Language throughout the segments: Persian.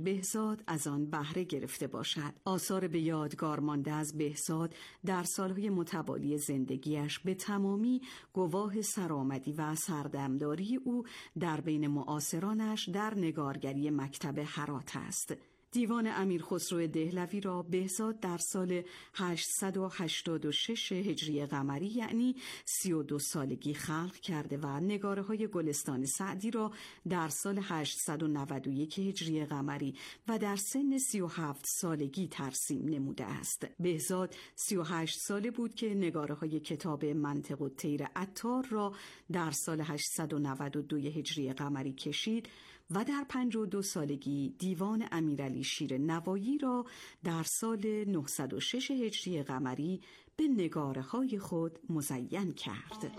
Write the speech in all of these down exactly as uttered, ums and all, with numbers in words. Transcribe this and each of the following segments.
بهزاد از آن بهره گرفته باشد. آثار به یادگار مانده از بهزاد در سالهای متوالی زندگیش به تمامی گواه سرآمدی و سردمداری او در بین معاصرانش در نگارگری مکتب هرات است. دیوان امیر خسرو دهلوی را بهزاد در سال هشتصد و هشتاد و شش هجری قمری یعنی سی و دو سالگی خلق کرده و نگاره های گلستان سعدی را در سال هشتصد و نود و یک هجری قمری و در سن سی و هفت سالگی ترسیم نموده است. بهزاد سی و هشت ساله بود که نگاره های کتاب منطق الطیر عطار را در سال هشتصد و نود و دو هجری قمری کشید و در پنجاه و دو سالگی دیوان امیرعلی شیر نوایی را در سال نهصد و شش هجری قمری به نگاره های خود مزین کرد.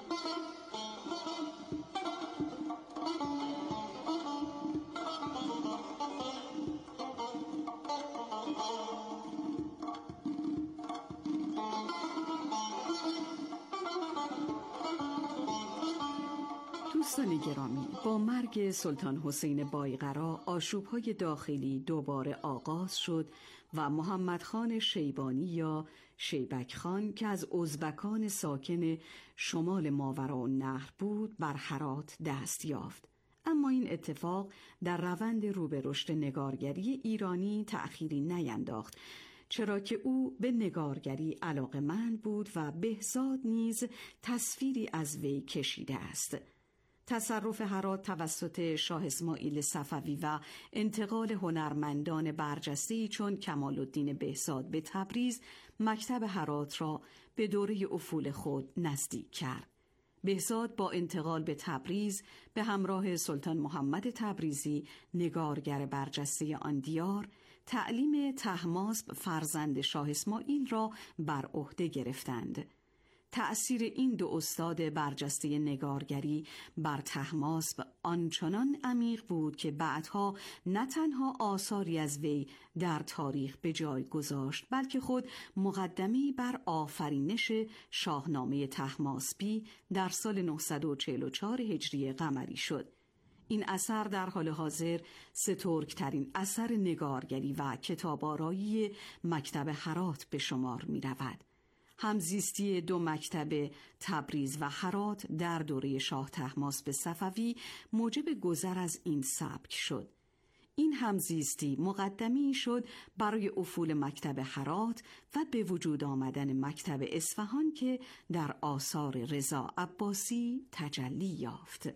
دوستان گرامی، با مرگ سلطان حسین بایقرا آشوب‌های داخلی دوباره آغاز شد و محمد خان شیبانی یا شیبک خان که از ازبکان ساکن شمال ماوراءالنهر بود بر هرات دست یافت. اما این اتفاق در روند رو به رشد نگارگری ایرانی تأخیری نینداخت، چرا که او به نگارگری علاقه‌مند بود و بهزاد نیز تصویری از وی کشیده است. تصرف هرات توسط شاه اسماعیل صفوی و انتقال هنرمندان برجسته‌ای چون کمال الدین بهزاد به تبریز مکتب هرات را به دوره افول خود نزدیک کرد. بهزاد با انتقال به تبریز به همراه سلطان محمد تبریزی نگارگر برجسته آن دیار تعلیم طهماسب فرزند شاه اسماعیل را بر عهده گرفتند. تأثیر این دو استاد برجسته نگارگری بر طهماسب آنچنان عمیق بود که بعدها نه تنها آثاری از وی در تاریخ به جای گذاشت، بلکه خود مقدمه‌ای بر آفرینش شاهنامه طهماسبی در سال نهصد و چهل و چهار هجری قمری شد. این اثر در حال حاضر سترگ‌ترین اثر نگارگری و کتاب‌آرایی مکتب هرات به شمار می رود. همزیستی دو مکتب تبریز و هرات در دوره شاه طهماسب صفوی موجب گذر از این سبک شد. این همزیستی مقدمی شد برای افول مکتب هرات و به وجود آمدن مکتب اصفهان که در آثار رضا عباسی تجلی یافت.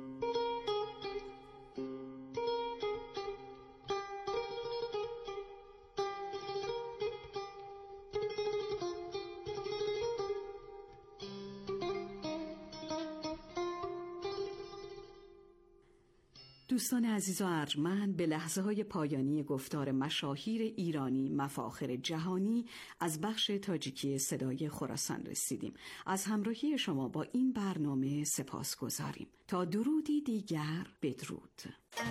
دوستان عزیز و ارجمند، به لحظه های پایانی گفتار مشاهیر ایرانی مفاخر جهانی از بخش تاجیکی صدای خراسان رسیدیم. از همراهی شما با این برنامه سپاس گذاریم. تا درودی دیگر، بدرود.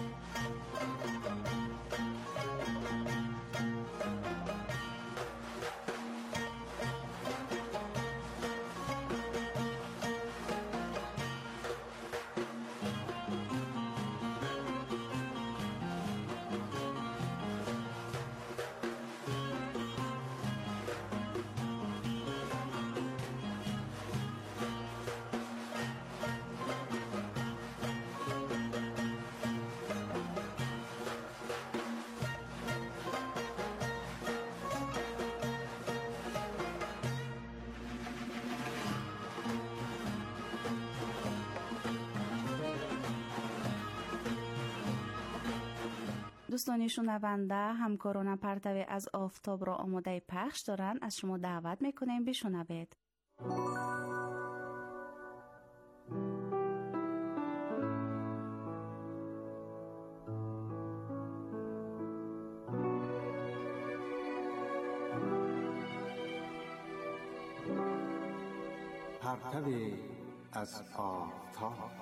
دوستان شنونده، همکاران پرتو از آفتاب را آماده پخش دارن. از شما دعوت میکنیم بشنوید. پرتو از آفتاب.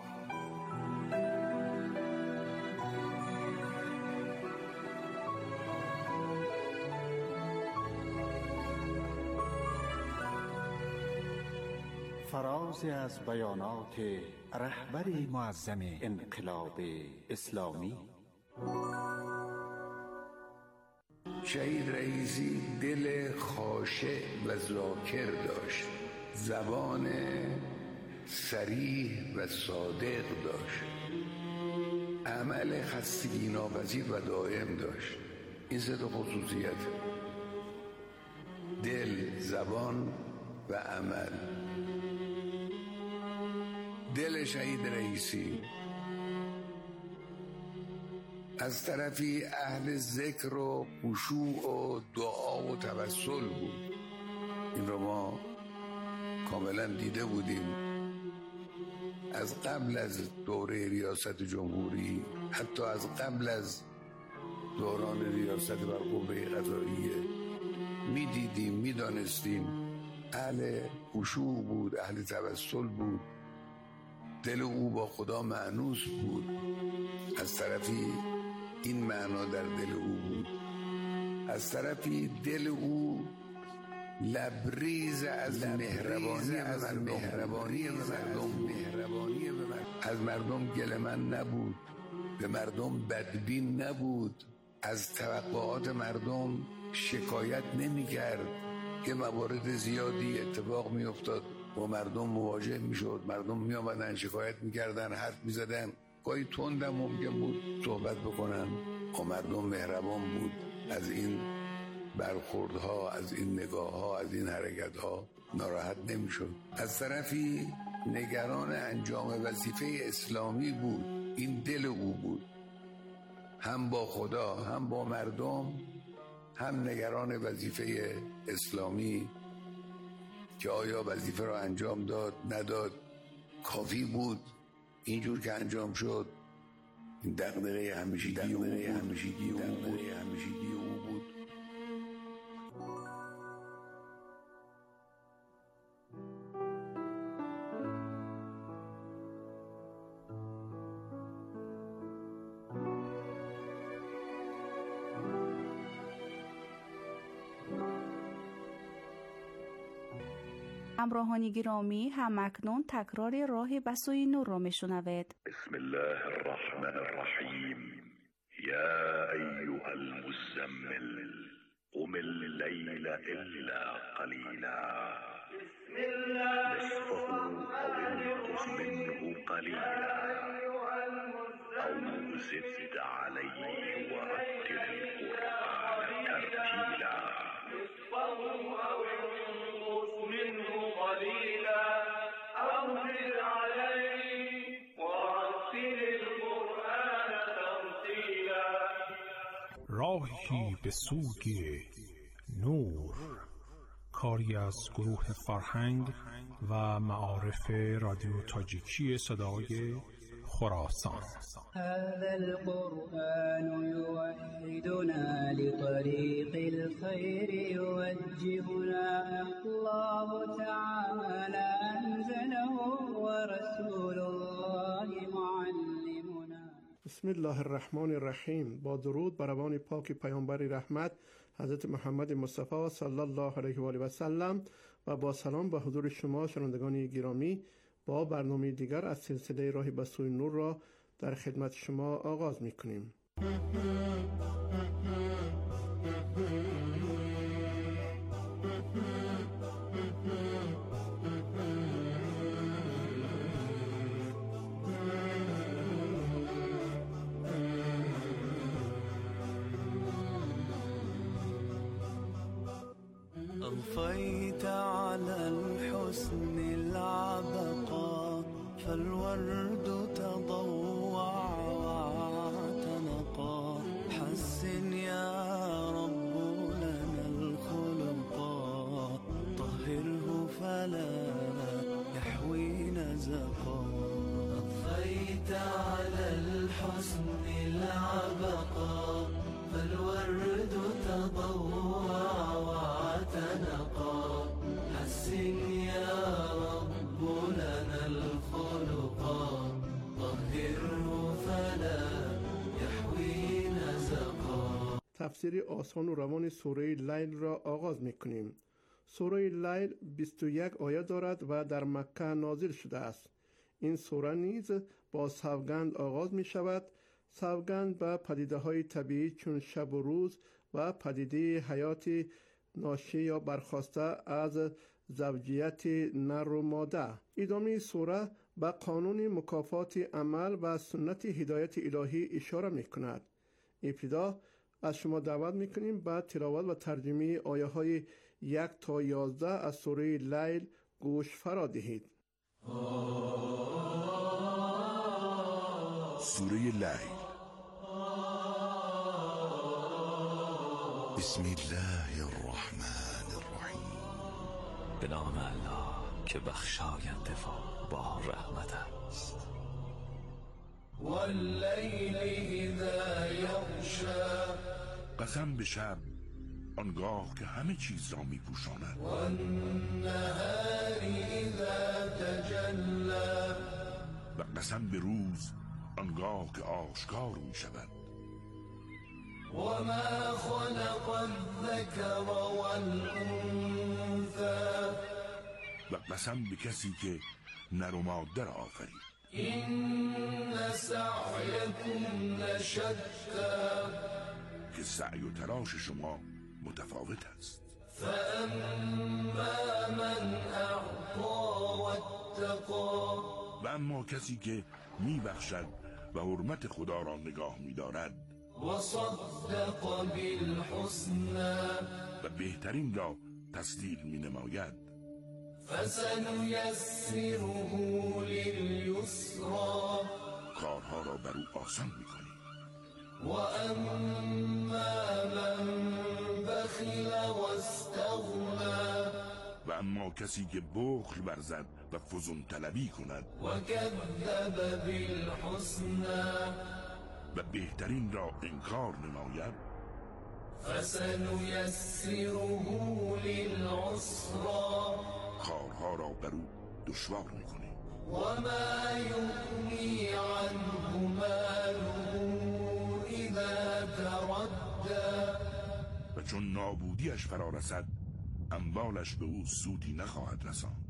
فراز از بیانات رهبر معظم انقلاب اسلامی شهید رئیسی دل خاشع و ذاکر داشت، زبان صریح و صادق داشت، عمل خستگی ناپذیر و دائم داشت. این سه تا خصوصیت: دل، زبان و عمل. دل شهید رئیسی از طرفی اهل ذکر و خشوع و دعا و توسل بود. این رو ما کاملا دیده بودیم از قبل از دوره ریاست جمهوری، حتی از قبل از دوران ریاست بر قوه قضاییه. می دیدیم، می دانستیم اهل خشوع بود، اهل توسل بود، دل او با خدا مانوس بود. از طرفی این معنا در دل او بود، از طرفی دل او لبریز از مهربانی از مهربانی به مردم مهربانی به مردم از مردم گله من نبود، به مردم بدبین نبود، از توقعات مردم شکایت نمی کرد که موارد زیادی اتفاق می افتاد با مردم مواجه می شد، مردم می آمدن شکایت می کردن، حرف می زدن، گاهی تندم ممکن بود صحبت بکنن، با مردم مهربان بود. از این برخوردها، از این نگاهها، از این حرکتها ناراحت نمی شد. از طرفی نگران انجام وظیفه اسلامی بود. این دل او بود، هم با خدا هم با مردم، هم نگران وظیفه اسلامی که آیا وظیفه را انجام داد نداد، کافی بود اینجور که انجام شد. این دغدغه همیشگی او بود. همیشگی او بود. همیشگی او بود. همراهان گرامی، هم اکنون تکرار راه به سوی نور را میشنوید. بسم الله الرحمن الرحیم. یا ایها المزمل قم اللیل الا قلیلا نصفه او انقص منه قلیلا او زد علیه ورتل القرآن ترتیلا منه قليلا أو زد عليه ورتل القرآن ترتيلا. راهی به سوی نور، کاری از گروه فرهنگ و معارف رادیو تاجیکی صدای خراسان. هذا القرآن يوحدنا لطريق الخير يوجهنا الله تعالى أنزله ورسول الله معلمنا. بسم الله الرحمن الرحیم. با درود بر روان پاک پیامبر رحمت حضرت محمد مصطفی صلی الله علیه و آله و سلم و با سلام به حضور شما شنوندگان گرامی، با برنامه دیگر از سلسله راه به سوی نور را در خدمت شما آغاز می‌کنیم. أضفيت على الحسن العبقى فالورد تضوع واعتنقا حسن يا رب لنا الخلقا طهره فلا يحوي نزقا. أضفيت على الحسن العبقى فالورد تضوع واعتنقا حسن يا رب لنا الخلقا طهره فلا يحوي نزقا. تفسیر آسان و روان سوره لیل را آغاز می‌کنیم. سوره لیل بیست و یک آیه دارد و در مکه نازل شده است. این سوره نیز با سوگند آغاز می شود سوگند به پدیده های طبیعی چون شب و روز و پدیده حیات ناشی یا برخواسته از زوجیت نر و ماده. ادامه سوره به قانون مکافات عمل و سنت هدایت الهی اشاره می کند. ابتدا از شما دعوت می کنیم به تلاوت و ترجمه آیه های یک تا یازده از سوره لیل گوش فرا دهید. سوره لیل. بسم الله الرحمن الرحیم. به نام الله که بخشاینده و با رحمت است. واللیل اذا یغشی. قسم به شب آنگاه که همه چیز را می پوشاند. والنهار اذا تجلی. و قسم به روز آنگاه که آشکار می شود. وما خلق الذکر والانثی. و قسم به کسی که نر و ماده را آفرید. این سعیکم لشتی. که سعی و تلاش شما متفاوت است. فاما من اعطی واتقی. و اما کسی که می بخشد و حرمت خدا را نگاه می دارد و صدق بالحسنی. و بهترین را تصدیق می نماید فسنیسره للیسری. کارها را بر او آسان می کنی. و اما من بخل و استغنی. و اما کسی که بخل ورزد و فزون طلبی کند و کذب بالحسنی. و بهترین را انکار نماید فسنیسره للعسری. کارها را بر او دشوار میکنی. و ما یغنی عنه ماله اذا تردی. و چون نابودیش فرا رسد اموالش به او سودی نخواهد رساند.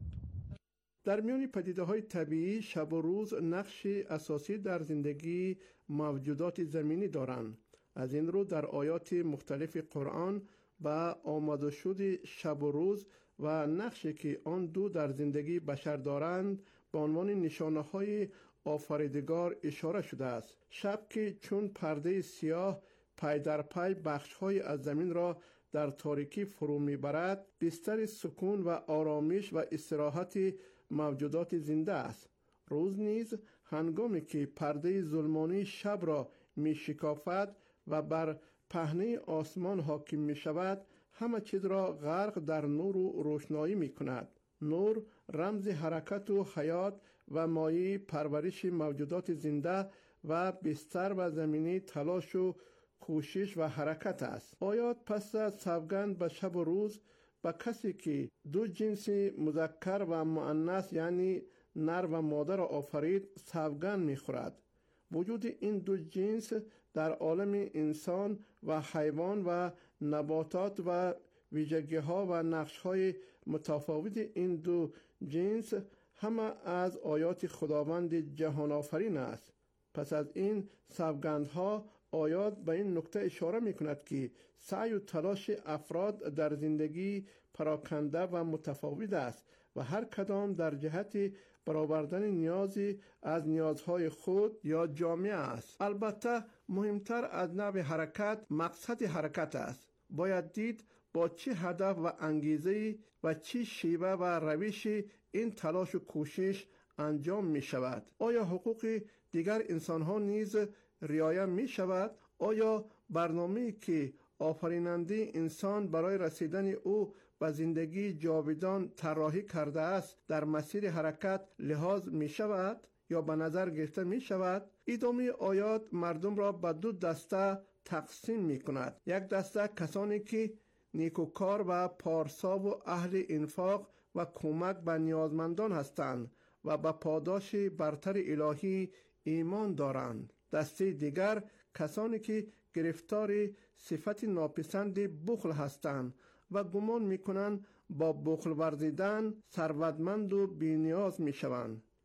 در میان پدیده های طبیعی شب و روز نقش اساسی در زندگی موجودات زمینی دارند. از این رو در آیات مختلف قرآن به آمده شد شب و روز و نقشی که آن دو در زندگی بشر دارند به عنوان نشانه های آفریدگار اشاره شده است. شب که چون پرده سیاه پای در پای بخش های از زمین را در تاریکی فرو میبرد، بستر سکون و آرامش و استراحت موجودات زنده است. روز نیز هنگامی که پرده ظلمانی شب را می شکافد و بر پهنه آسمان حاکم می شود، همه چیز را غرق در نور و روشنایی می کند. نور رمز حرکت و حیات و مایه پرورش موجودات زنده و بستر و زمینی تلاش و کوشش و حرکت است. آیات پس از سوگند به شب و روز به کسی که دو جنس مذکر و مؤنث یعنی نر و ماده را آفرید سوگند می‌خورد. وجود این دو جنس در عالم انسان و حیوان و نباتات و ویژگی‌ها و نقش‌های متفاوت این دو جنس همه از آیات خداوند جهان آفرین است. پس از این سوگندها آیات به این نکته اشاره می کند که سعی و تلاش افراد در زندگی پراکنده و متفاوت است و هر کدام در جهت برآوردن نیازی از نیازهای خود یا جامعه است. البته مهمتر از نوع حرکت مقصد حرکت است. باید دید با چه هدف و انگیزه‌ای و چه شیوه و روش این تلاش و کوشش انجام می شود. آیا حقوق دیگر انسان ها نیز رعایت می شود؟ آیا برنامه‌ای که آفریننده انسان برای رسیدن او به زندگی جاودان طراحی کرده است در مسیر حرکت لحاظ می شود یا به نظر گرفته می شود؟ ادامه آیات مردم را به دو دسته تقسیم می کند. یک دسته کسانی که نیکوکار و پارسا و اهل انفاق و کمک به نیازمندان هستند و به پاداش برتر الهی ایمان دارند. دسته دیگر کسانی که گرفتار صفت ناپسند بخل هستند و گمان میکنند با بخل ورزیدن ثروتمند و بی‌نیاز میشوند.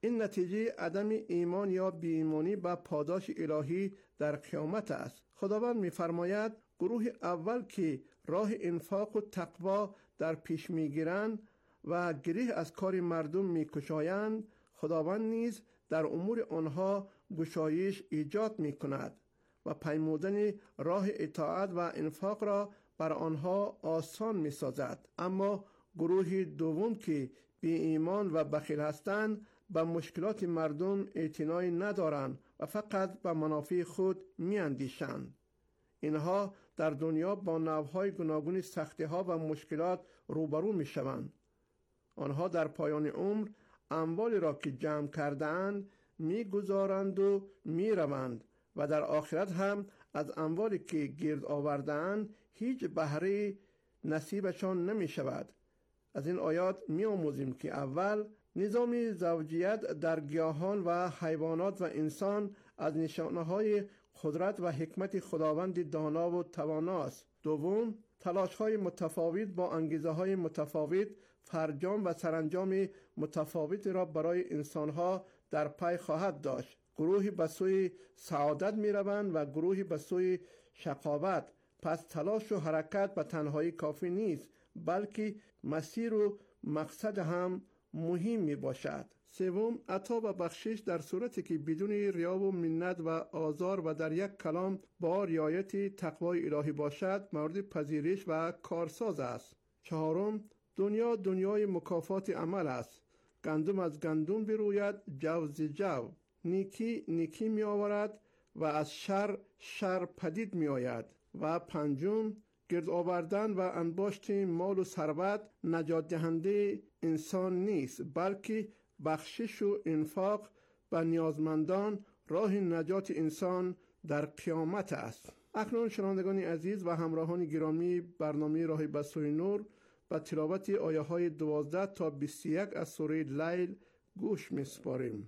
این نتیجه عدم ایمان یا بی ایمانی به پاداش الهی در قیامت است. خداوند می‌فرماید گروه اول که راه انفاق و تقوا در پیش می‌گیرند و گره از کار مردم می‌گشایند، خداوند نیز در امور آنها گشایش ایجاد می‌کند و پیمودن راه اطاعت و انفاق را بر آنها آسان می‌سازد. اما گروه دوم که بی ایمان و بخیل هستند به مشکلات مردم اعتنایی ندارند و فقط به منافع خود می‌اندیشند. اینها در دنیا با نوع‌های گوناگون سختی‌ها و مشکلات روبرو می‌شوند. آنها در پایان عمر اموالی را که جمع کرده‌اند می‌گذارند و می‌روند و در آخرت هم از اموالی که گرد آورده‌اند هیچ بهره نصیبشان نمی‌شود. از این آیات می‌آموزیم که اول نظام زوجیت در گیاهان و حیوانات و انسان از نشانه‌های قدرت و حکمت خداوند دانا و توانا است. دوم، تلاش‌های متفاوت با انگیزه‌های متفاوت فرجام و سرانجام متفاوت را برای انسان‌ها در پی خواهد داشت. گروهی به سوی سعادت می‌روند و گروهی به سوی شقاوت. پس تلاش و حرکت به تنهایی کافی نیست، بلکه مسیر و مقصد هم مهم می باشد. سوم، عطا و بخشش در صورتی که بدون ریا و منت و آزار و در یک کلام با رعایت تقوای الهی باشد مورد پذیرش و کارساز است. چهارم، دنیا دنیای مکافات عمل است. گندم از گندم بروید، جو ز جو. نیکی نیکی می آورد و از شر شر پدید می آید. و پنجم، گرد آوردن و انباشت مال و ثروت نجات دهنده انسان نیست، بلکه بخشش و انفاق به نیازمندان راه نجات انسان در قیامت است. اکنون شنوندگان عزیز و همراهان گرامی، برنامه راه به سوی نور با تلاوت آیه های دوازده تا بیست و یک از سوره لیل گوش می‌سپاریم.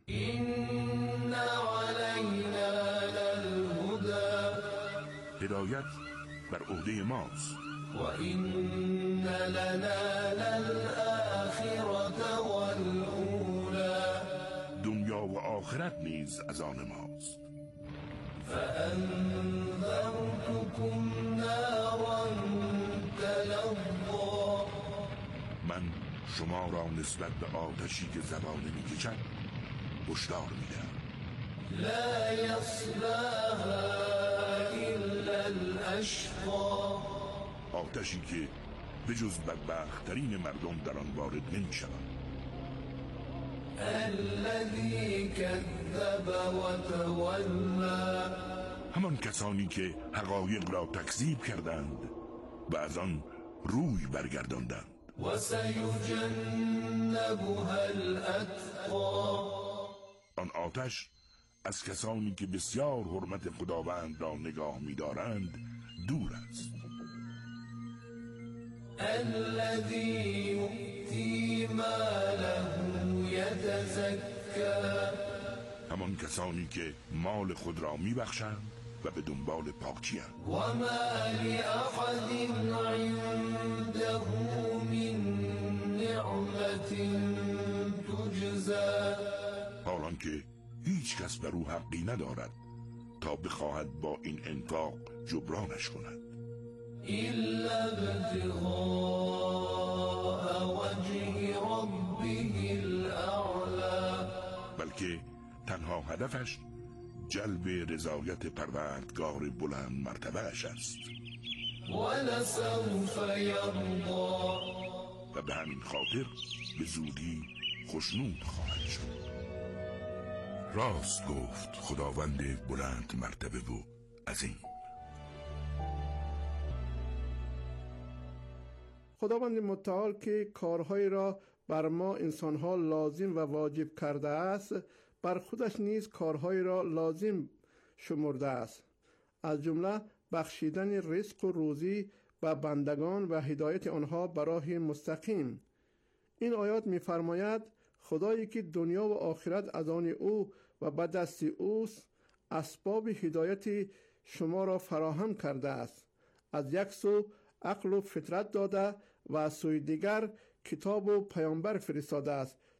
این علینا للهدی، هدایت بر عهده ماست. و این لنا للآخرة والأولی، دنیا و آخرت نیز از آن ماست. فأنذرتكم نارا تلظی، من شما را نسبت به آتشی که زبانه می‌کشد هشدار می‌دهم. لا یصلاها الا الاشقی، آتشی که به جز بدبخت‌ترین مردم در آن وارد نمی‌شوند. الذی کذب و تولی، همان کسانی که حقایق را تکذیب کردند و از آن روی برگرداندند. و سیجنبها الاتقی، آن آتش از کسانی که بسیار حرمت خداوند را نگاه می‌دارند دور است. الذی یؤتی ماله یتزکی، همان کسانی که مال خود را می‌بخشند و به دنبال پاکی اند. و ما لأحد عنده من نعمت تجزی، حالان که هیچ کس بر او حقی ندارد تا بخواهد با این انفاق جبرانش کند. الا ابتغاء وجه ربه الاعلی، بلکه تنها هدفش جلب رضایت پروردگار بلند مرتبه اش است. ولسوف یرضی، و به همین خاطر به زودی خوشنود خواهد شد. راست گفت خداوند بلند مرتبه و عظیم. خداوند متعال که کارهایی را بر ما انسانها لازم و واجب کرده است، بر خودش نیز کارهایی را لازم شمرده است، از جمله بخشیدن رزق و روزی به بندگان و هدایت آنها به راه مستقیم. این آیات می‌فرماید خدایی که دنیا و آخرت از آن او و به دست اوست، اسباب هدایت شما را فراهم کرده است. از یک سو عقل و فطرت داده و از سوی دیگر کتاب و پیامبر فرستاده است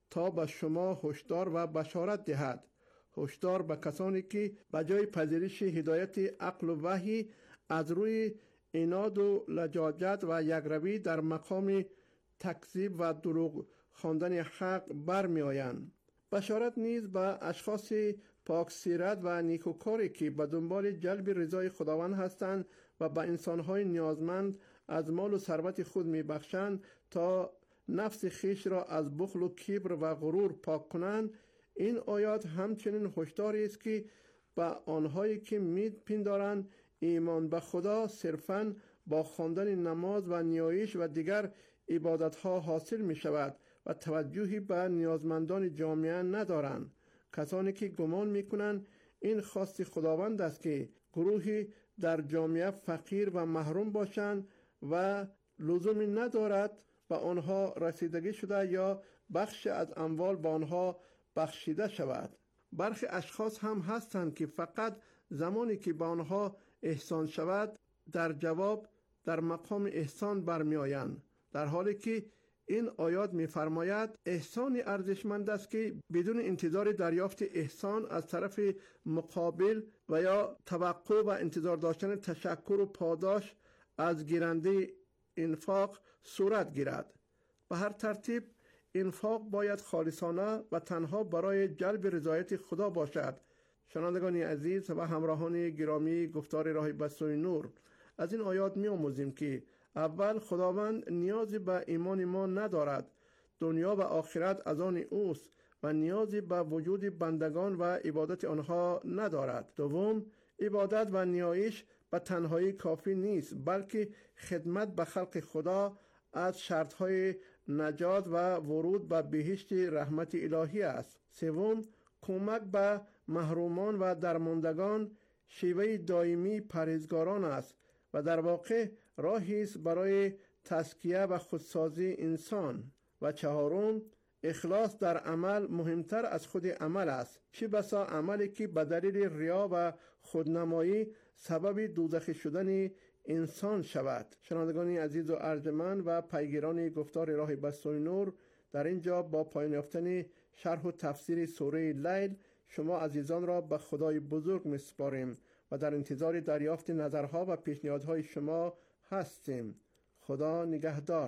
تا به شما هشدار و بشارت دهد. هشدار به کسانی که بجای پذیرش هدایت عقل و وحی از روی عناد و لجاجت و یکروی در مقام تکذیب و دروغ خواندن حق برمی آیند. بشارت نیز به اشخاص پاک سیرت و نیکوکاری که به دنبال جلب رضای خداوند هستند و به انسانهای نیازمند از مال و ثروت خود می بخشند تا نفس خیش را از بخل و کبر و غرور پاک کنند. این آیات همچنین هشداری است که به آنهایی که میپندارند ایمان به خدا صرفاً با خواندن نماز و نیایش و دیگر عبادتها حاصل می شود و توجهی به نیازمندان جامعه ندارند. کسانی که گمان می کنند این خواست خداوند است که گروهی در جامعه فقیر و محروم باشند و لزومی ندارد به آنها رسیدگی شده یا بخش از اموال به آنها بخشیده شود. برخی اشخاص هم هستند که فقط زمانی که به آنها احسان شود در جواب در مقام احسان برمی آیند، در حالی که این آیات می فرماید احسان ارزشمند است که بدون انتظار دریافت احسان از طرف مقابل و یا توقع و انتظار داشتن تشکر و پاداش از گیرنده انفاق صورت گیرد. به هر ترتیب انفاق باید خالصانه و تنها برای جلب رضایت خدا باشد. شنوندگان عزیز و همراهان گرامی گفتار راه به سوی نور، از این آیات می آموزیم که اول خداوند نیازی به ایمان ما ندارد. دنیا و آخرت از آن اوست و نیازی به وجود بندگان و عبادت آنها ندارد. دوم، عبادت و نیایش به تنهایی کافی نیست، بلکه خدمت به خلق خدا از شرطهای نجات و ورود به بهشت رحمت الهی است. سوم، کمک به محرومان و درماندگان شیوه دائمی پرهیزگاران است و در واقع راهی است برای تزکیه و خودسازی انسان. و چهارم، اخلاص در عمل مهمتر از خود عمل است. چه بسا عملی که به دلیل ریا و خودنمایی سبب دوزخی شدن انسان شود. شنوندگان عزیز و ارجمند و پیگیران گفتار راه به سوی نور، در اینجا با پایان یافتن شرح و تفسیر سوره لیل شما عزیزان را به خدای بزرگ می‌سپاریم و در انتظار دریافت نظرها و پیشنهادهای شما هستیم. خدا نگهدار.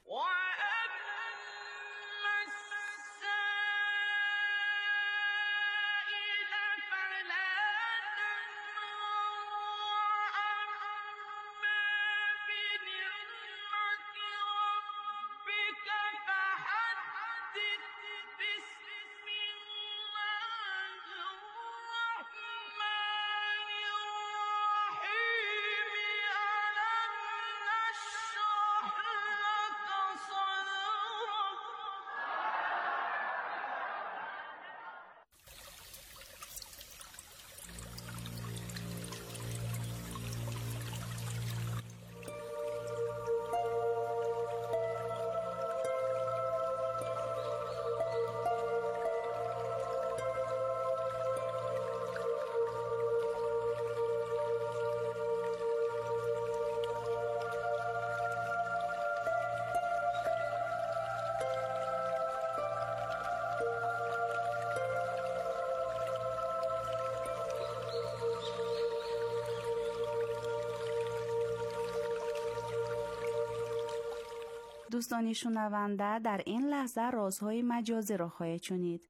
دوستان شنونده، در این لحظه رازهای مجازی را خواهید شنید.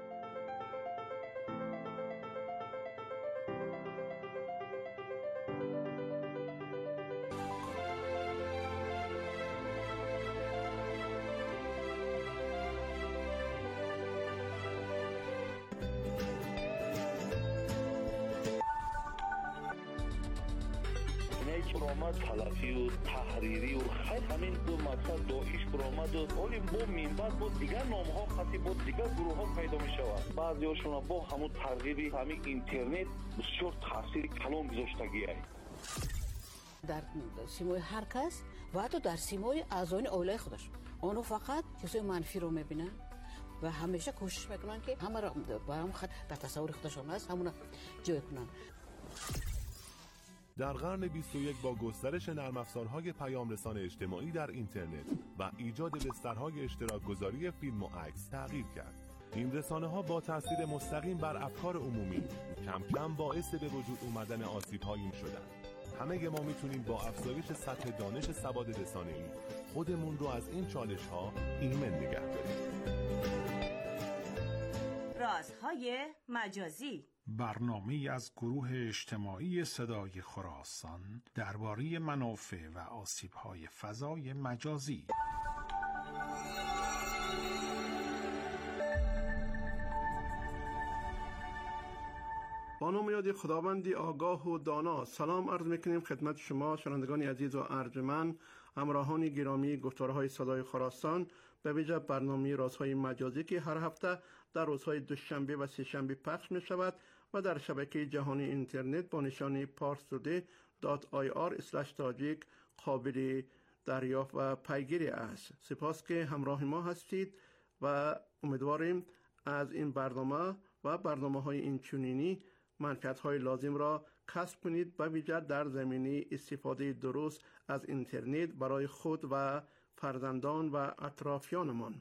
برآمد تلافی و تحریری و خیلی همین دو مقصد داعش برآمد و ولی با منبع با دیگر نام‌ها خاطی با دیگر گروه‌ها پیدا می‌شود. بعضی‌هاشون با همون ترغیب همین اینترنت بسیار تاثیر کلان گذاشتگی است. در سیمای هر کس و حتی در سیمای اعضای عائله خودش اونو فقط چیزای منفی رو می‌بینن و همیشه کوشش میکنن که همه را با هم خط در تصور خودشون هست همون جای کنن. در قرن بیست و یک با گسترش نرم افزارهای پیام رسان اجتماعی در اینترنت و ایجاد بسترهای اشتراک گذاری فیلم و عکس تغییر کرد. این رسانه‌ها با تاثیر مستقیم بر افکار عمومی کم کم باعث به وجود اومدن آسیب‌هایی شدند. همه ما میتونیم با افزایش سطح دانش سواد رسانه‌ای خودمون رو از این چالش‌ها ایمن نگه داریم. رازهای مجازی، برنامه‌ای از گروه اجتماعی صدای خراسان درباره منافع و آسیب‌های فضای مجازی. با نام یاد خداوندی آگاه و دانا، سلام عرض میکنیم خدمت شما شنوندگان عزیز و ارجمند، همراهان گرامی گفتارهای صدای خراسان، به ویژه برنامه رازهای مجازی که هر هفته در روزهای دوشنبه و سه‌شنبه پخش می شود و در شبکه جهانی اینترنت با نشانی parstoday دات آی آر اسلش تاجیک قابل دریافت و پیگیری است. سپاس که همراه ما هستید و امیدواریم از این برنامه و برنامه های این چنینی منفعت های لازم را کسب کنید، به ویژه در زمینه استفاده درست از اینترنت برای خود و فرزندان و اطرافیانمان.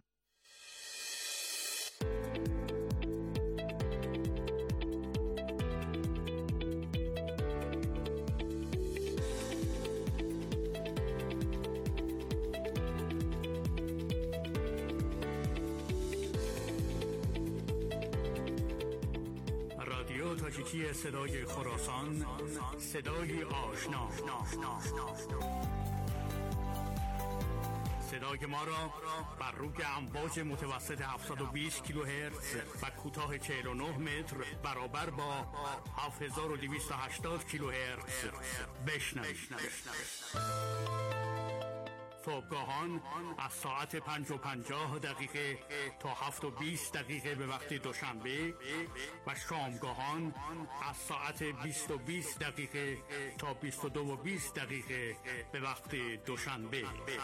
رادیو تاجیکی صدای خراسان، صدای آشنا. صدای ما را بر روی امواج متوسط هفتصد و بیست کیلوهرتز و کوتاه چهل و نه متر برابر با هفت هزار و دویست و هشتاد کیلوهرتز بشنوید. صبحگاهان از ساعت پنج و پنجاه دقیقه تا هفت و بیست دقیقه به وقت دوشنبه و شامگاهان از ساعت بیست و بیست دقیقه تا بیست و دو و بیست دقیقه به وقت دوشنبه.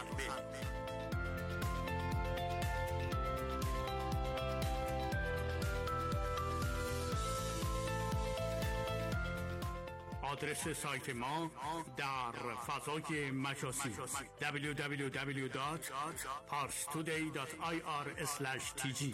آدرس سایت ما در فضای مجازی دبلیو دبلیو دبلیو دات parstoday دات آی آر اسلش تی جی.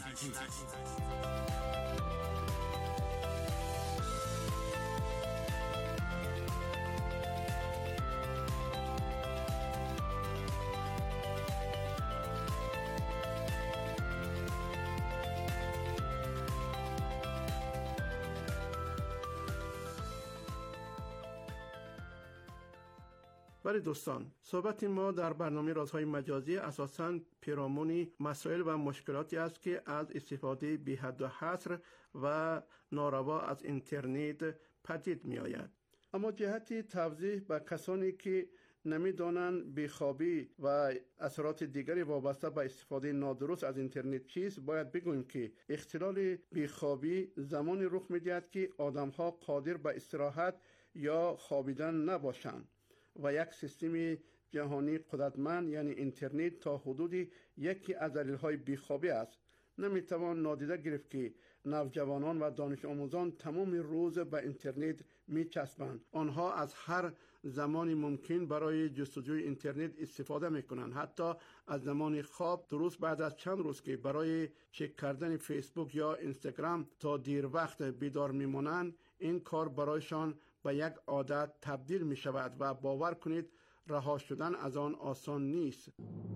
ولی دوستان، صحبت ما در برنامه رازهای مجازی اساساً پیرامون مسائل و مشکلاتی است که از استفاده بی حد و حصر و ناروا از اینترنت پدید می آید. اما جهتی توضیح به کسانی که نمیدانند بیخوابی و اثرات دیگری وابسته به استفاده نادرست از اینترنت چیست، باید بگوییم که اختلال بیخوابی زمانی رخ می‌دهد که آدم‌ها قادر به استراحت یا خوابیدن نباشند و یک سیستم جهانی قدرتمند یعنی اینترنت تا حدودی یکی از دلایل بیخوابی است. نمیتوان نادیده گرفت که نوجوانان و دانش آموزان تمام روز به اینترنت میچسبند. آنها از هر زمانی ممکن برای جستجوی اینترنت استفاده میکنند، حتی از زمان خواب درست بعد از چند روز که برای چک کردن فیسبوک یا اینستاگرام تا دیر وقت بیدار میمانند. این کار برایشان به یک عادت تبدیل می شود و باور کنید رها شدن از آن آسان نیست.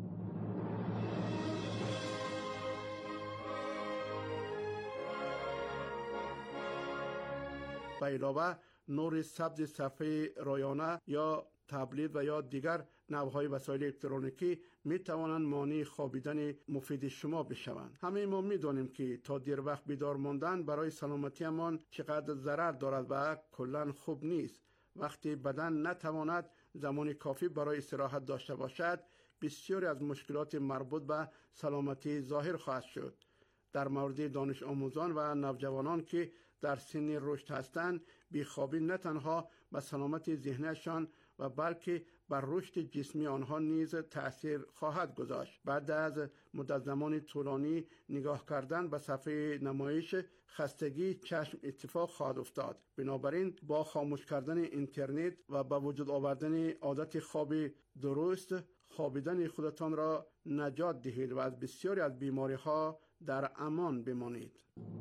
به علاوه نور سبز صفحه رایانه یا تبلیغ و یا دیگر نوعهای وسایل الکترونیکی می توانند مانع خوابیدن مفید شما بشوند. همه ما می دانیم که تا دیر وقت بیدار ماندن برای سلامتیمان چقدر ضرر دارد و کلاً خوب نیست. وقتی بدن نتواند زمان کافی برای استراحت داشته باشد، بسیاری از مشکلات مربوط به سلامتی ظاهر خواهد شد. در مورد دانش آموزان و نوجوانان که در سن رشد هستند، بیخوابی نه تنها به سلامت ذهنشان و بلکه بر رشد جسمی آنها نیز تأثیر خواهد گذاشت. بعد از مدت زمان طولانی نگاه کردن به صفحه نمایش، خستگی چشم اتفاق خواهد افتاد. بنابراین با خاموش کردن اینترنت و با وجود آوردن عادت خواب درست، خوابیدن خودتان را نجات دهید و از بسیاری از بیماری ها در امان بمانید.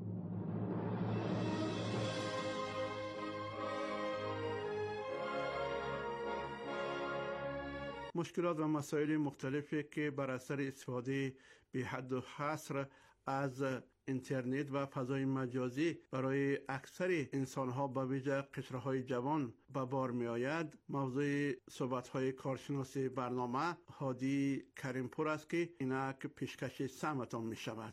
مشکلات و مسائل مختلفی که بر اثر استفاده به حد و حصر از اینترنت و فضای مجازی برای اکثر انسان‌ها به ویژه قشرهای جوان به بار می آید، موضوع صحبت‌های کارشناس برنامه هادی کریمپور است که اینک پیشکش سمتان می شود.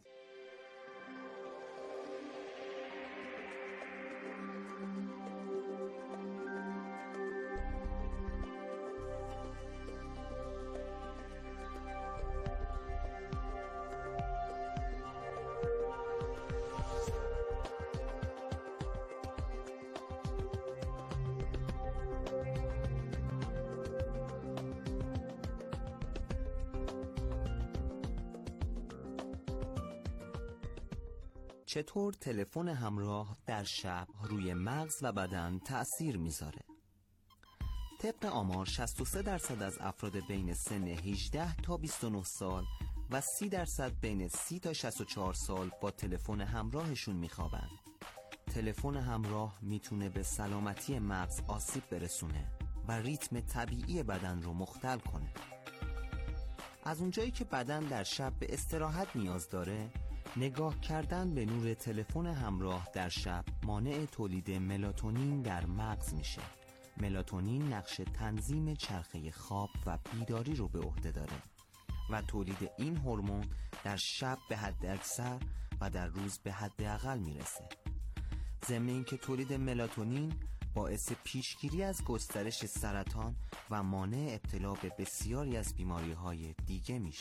چطور تلفن همراه در شب روی مغز و بدن تأثیر میذاره؟ طبق آمار شصت و سه درصد از افراد بین سن هجده تا بیست و نه سال و سی درصد بین سی تا شصت و چهار سال با تلفن همراهشون میخوابن. تلفن همراه میتونه به سلامتی مغز آسیب برسونه و ریتم طبیعی بدن رو مختل کنه. از اونجایی که بدن در شب به استراحت نیاز داره، نگاه کردن به نور تلفن همراه در شب مانع تولید ملاتونین در مغز میشه. ملاتونین نقش تنظیم چرخه خواب و بیداری رو به عهده داره و تولید این هورمون در شب به حد اکثر و در روز به حد اقل میرسه. ضمن اینکه تولید ملاتونین باعث پیشگیری از گسترش سرطان و مانع ابتلا به بسیاری از بیماری‌های دیگه میشه.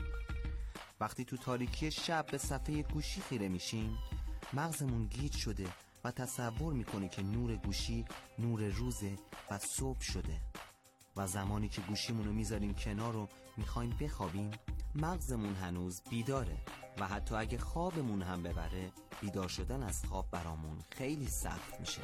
وقتی تو تاریکی شب به صفحه گوشی خیره میشیم، مغزمون گیج شده و تصور میکنه که نور گوشی نور روزه و صبح شده و زمانی که گوشیمون رو میذاریم کنار و میخوایم بخوابیم، مغزمون هنوز بیداره و حتی اگه خوابمون هم ببره، بیدار شدن از خواب برامون خیلی سخت میشه.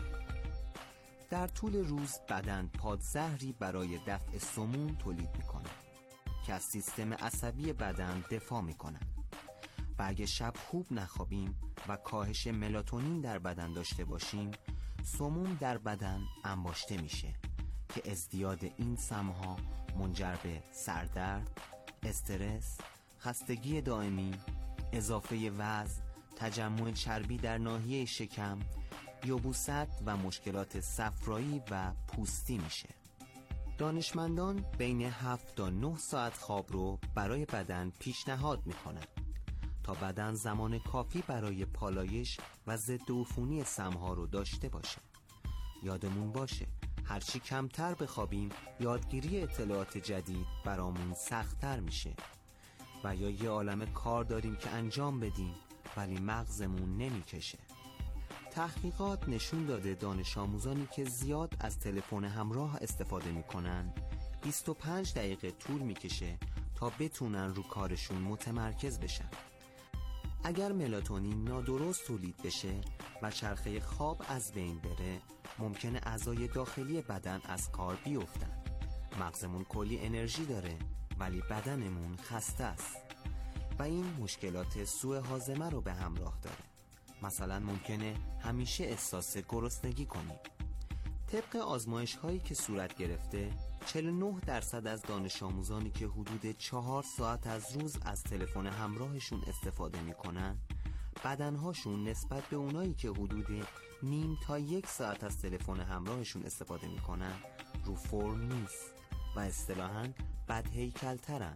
در طول روز بدن پادزهری برای دفع سموم تولید میکنه که از سیستم عصبی بدن دفاع میکنن و اگه شب خوب نخوابیم و کاهش ملاتونین در بدن داشته باشیم، سموم در بدن انباشته میشه که ازدیاد این سمها منجر به سردرد، استرس، خستگی دائمی، اضافه وزن، تجمع چربی در ناحیه شکم، یبوست و مشکلات صفرایی و پوستی میشه. دانشمندان بین هفت تا نه ساعت خواب رو برای بدن پیشنهاد میکنن تا بدن زمان کافی برای پالایش و ضد عفونی سمها رو داشته باشه. یادمون باشه هرچی کمتر بخوابیم، یادگیری اطلاعات جدید برامون سخت‌تر میشه و یا یه عالمه کار داریم که انجام بدیم ولی مغزمون نمیکشه. تحقیقات نشون داده دانش آموزانی که زیاد از تلفن همراه استفاده میکنن بیست و پنج دقیقه طول میکشه تا بتونن رو کارشون متمرکز بشن. اگر ملاتونین نادرست تولید بشه و چرخه خواب از بین بره، ممکنه اعضای داخلی بدن از کار بیفتن. مغزمون کلی انرژی داره ولی بدنمون خسته است و این مشکلات سوء هاضمه رو به همراه داره. مثلا ممکنه همیشه احساس گرسنگی کنیم. طبق آزمایش هایی که صورت گرفته، چهل و نه درصد از دانش آموزانی که حدود چهار ساعت از روز از تلفن همراهشون استفاده میکنن، بدنهاشون نسبت به اونایی که حدود نیم تا یک ساعت از تلفن همراهشون استفاده میکنن رو فرم نیست و اصطلاحاً بدهیکل‌ترن.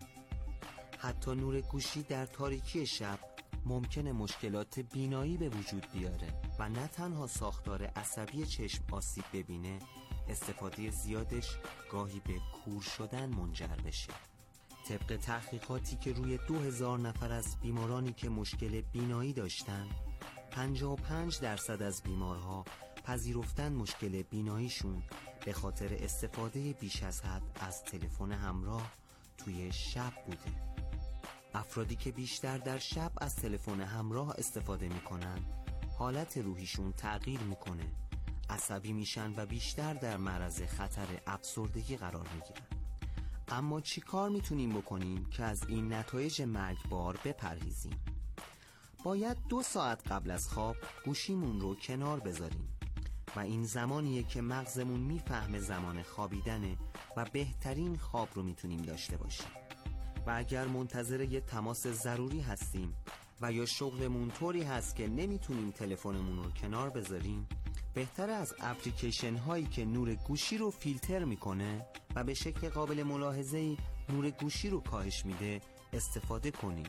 حتی نور گوشی در تاریکی شب ممکنه مشکلات بینایی به وجود بیاره و نه تنها ساختار عصبی چشم آسیب ببینه، استفاده زیادش گاهی به کور شدن منجر بشه. طبق تحقیقاتی که روی دو هزار نفر از بیمارانی که مشکل بینایی داشتن، پنجاه و پنج درصد از بیمارها پذیرفتن مشکل بیناییشون به خاطر استفاده بیش از حد از تلفن همراه توی شب بوده. افرادی که بیشتر در شب از تلفن همراه استفاده میکنن حالت روحیشون تغییر میکنه، عصبی میشن و بیشتر در معرض خطر افسردگی قرار میگیرن. اما چی کار میتونیم بکنیم که از این نتایج مرگبار بپرهیزیم؟ باید دو ساعت قبل از خواب گوشیمون رو کنار بذاریم و این زمانیه که مغزمون میفهمه زمان خوابیدنه و بهترین خواب رو میتونیم داشته باشیم. و اگر منتظر یه تماس ضروری هستیم و یا شغلمون طوری هست که نمیتونیم تلفنمون رو کنار بذاریم، بهتره از اپلیکیشن هایی که نور گوشی رو فیلتر میکنه و به شکل قابل ملاحظه‌ای نور گوشی رو کاهش میده استفاده کنیم.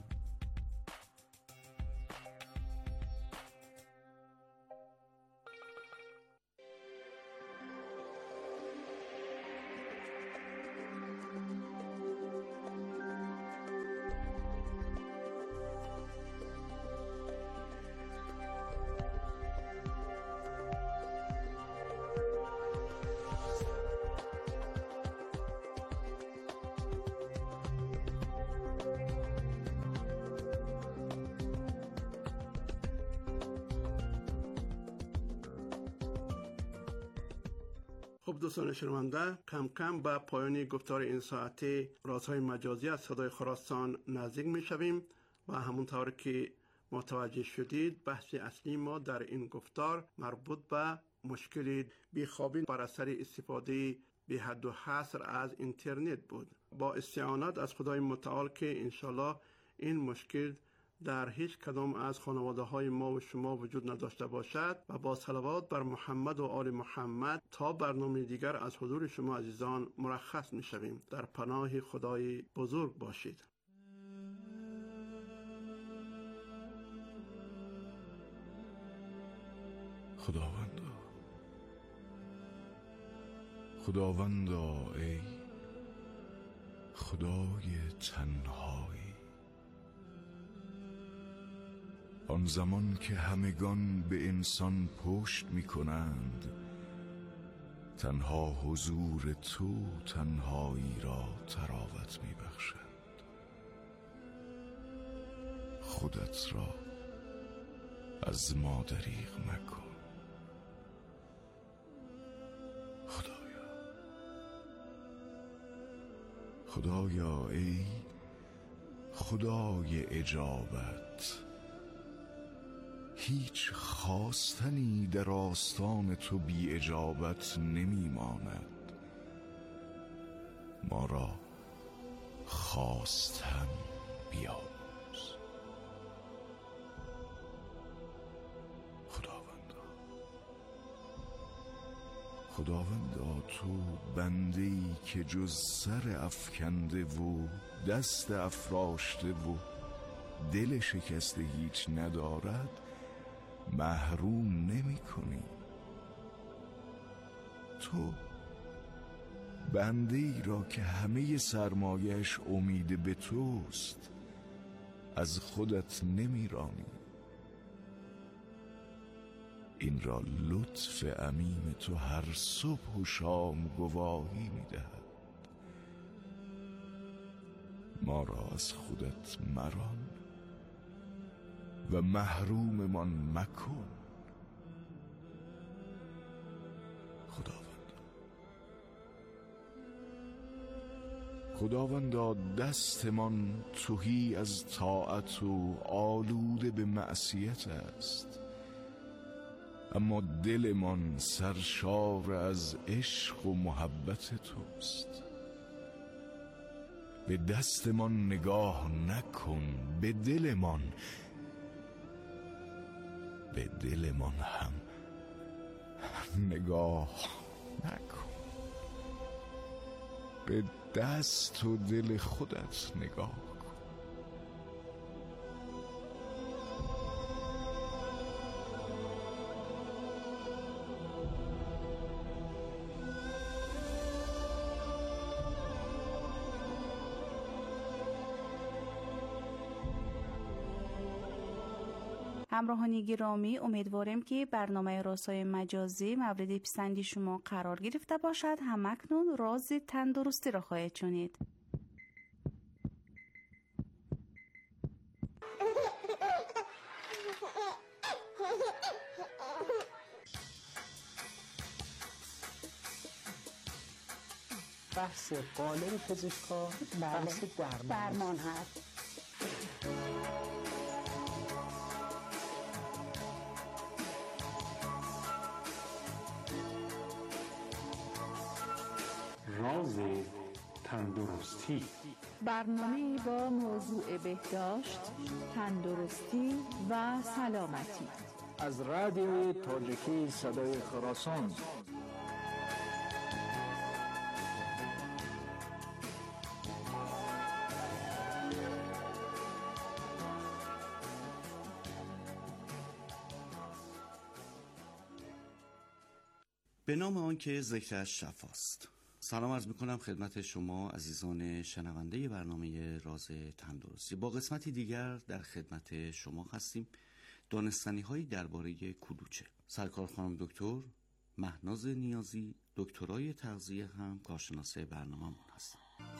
خب دوستان شنونده، کم کم به پایان گفتار این ساعته رازهای مجازی از صدای خراسان نزدیک می شویم و همونطور که متوجه شدید بحث اصلی ما در این گفتار مربوط به مشکل بیخوابی بر اثر استفاده بی حد و حصر از اینترنت بود، با استعانت از خدای متعال که انشالله این مشکل در هیچ کدام از خانواده های ما و شما وجود نداشته باشد و با صلوات بر محمد و آل محمد تا برنامه دیگر از حضور شما عزیزان مرخص می شویم. در پناه خدای بزرگ باشید. خداوندا خداوندا ای خدای تنهایی، آن زمان که همگان به انسان پشت می کنند، تنها حضور تو تنهایی را تراوت می بخشند. خودت را از ما دریغ مکن خدایا. خدایا ای خدای اجابت، هیچ خواستنی در آستان تو بی اجابت نمی ماند. ما را خواستن بیاموز خداوندا. خداوندا تو بنده‌ای که جز سر افکنده و دست افراشته و دل شکسته هیچ ندارد محروم نمی کنی. تو بنده ای را که همه سرمایش امید به توست از خودت نمی رانی. این را لطف عمیم تو هر صبح و شام گواهی می دهد. ما را از خودت مران و محروممان مکن خداوندا. خداوندا دستمان تهی از طاعت و آلوده به معصیت است، اما دلمان سرشار از عشق و محبت توست. به دستمان نگاه نکن، به دلمان به دلمان هم نگاه نکن. به دست و دل خودت نگاه کن. همراهان گرامی، امیدواریم که برنامه رازهای مجازی مورد پسندی شما قرار گرفته باشد. همکنون راز تندرستی را خواهید شنید. بحث قالب پزشکا بحث درمان, درمان هست. راز تندرستی، برنامه با موضوع بهداشت، تندرستی و سلامتی از رادیو تاجیکی صدای خراسان. به نام آن که ذکرش شفاست. سلام عرض میکنم خدمت شما عزیزان شنونده برنامه راز تندرستی. با قسمتی دیگر در خدمت شما هستیم. دانستنی هایی درباره کلوچه. سرکار خانم دکتر مهناز نیازی، دکترای تغذیه، هم کارشناس برنامه‌مون هستن.